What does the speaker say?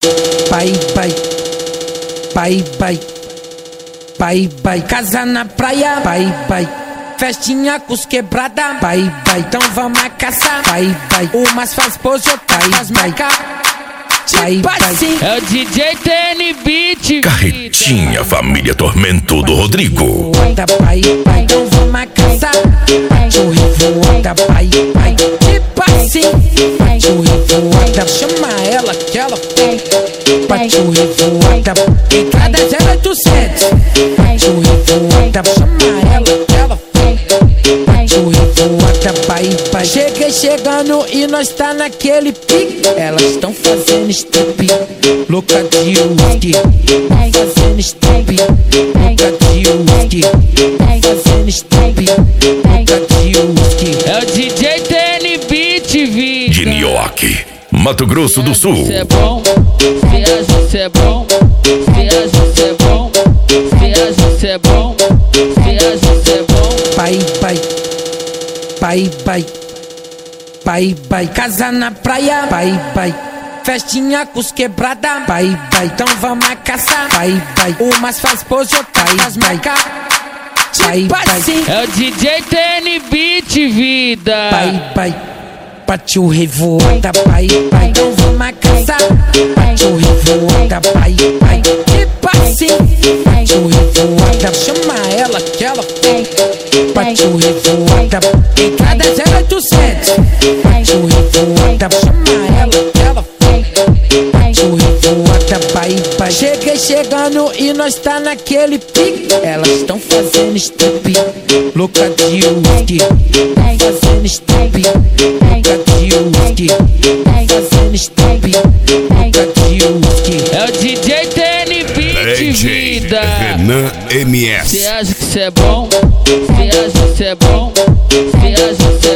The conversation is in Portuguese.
Pai, pai, pai, pai, pai, pai, casa na praia, pai, pai, festinha com os quebrada, pai, pai, então vamos a caçar, pai, pai, umas faz pose, outras faz marca, pai, pai, é o DJ TN Beat. Carretinha, família Tormento do Rodrigo. Pai, pai, então vamos a caçar, churrivoada, pai, pai, tipo assim, churrivoada, chama ela que ela pra churrivoada, entrada 0800, churrivoada, chama ela que ela churrivoada, pai, pai, cheguei chegando e nós tá naquele pique, elas estão fazendo strip, louca de whisky, fazendo strip, louca de whisky, fazendo strip, louca de whisky. É o DJ TN Beat, vida. De Nioque, Mato Grosso do Sul. Cê é bom, viagem, cê é bom, viagem, cê é bom, viagem, cê é bom, viagem, cê é bom. Pai, pai, pai, pai, pai, pai, casa na praia, pai, pai, festinha com os quebrada, pai, pai, então vamos a caçar, pai, pai, umas faz pose, outras faz marca, pai, pai, é o DJ TN Beat, vida. pai, pai, pra churrivoada, pai, pai, então vamos a caçar, churrivoada, pai, pai, tipo assim, churrivoada, chama ela que ela pra churrivoada, entrada 0800, churrivoada, chama ela que ela churrivoada, pai, pai, cheguei chegando e nós tá naquele pique, elas estão fazendo strip, louca de whisky, fazendo strip, louca de whisky, fazendo strip, louca de whisky. É o DJ TN Beat, vida. Renan MS. Cê acha que cê é bom, viagem, cê é bom, viagem, cê